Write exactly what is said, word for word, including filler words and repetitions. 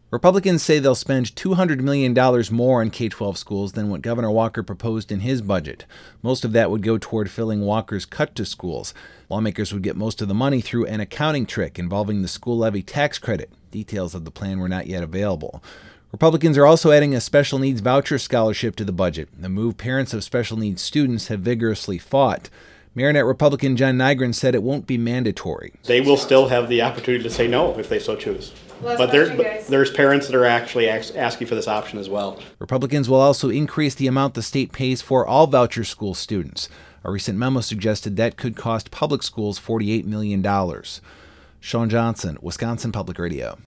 Republicans say they'll spend two hundred million dollars more on K twelve schools than what Governor Walker proposed in his budget. Most of that would go toward filling Walker's cut to schools. Lawmakers would get most of the money through an accounting trick involving the school levy tax credit. Details of the plan were not yet available. Republicans are also adding a special needs voucher scholarship to the budget, a move parents of special needs students have vigorously fought. Marinette Republican John Nygren said it won't be mandatory. They will still have the opportunity to say no if they so choose. But there's, but there's parents that are actually ask, asking for this option as well. Republicans will also increase the amount the state pays for all voucher school students. A recent memo suggested that could cost public schools forty-eight million dollars. Sean Johnson, Wisconsin Public Radio.